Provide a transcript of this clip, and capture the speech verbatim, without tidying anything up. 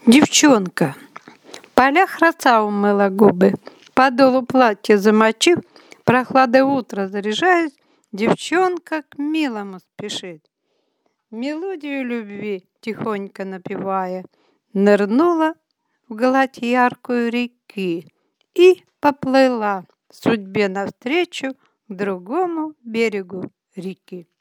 Девчонка. В полях роса умыла губы, подолу платья замочив, прохладой утра заряжаясь, девчонка к милому спешит. Мелодию любви тихонько напевая, нырнула в гладь яркую реки и поплыла судьбе навстречу к другому берегу реки.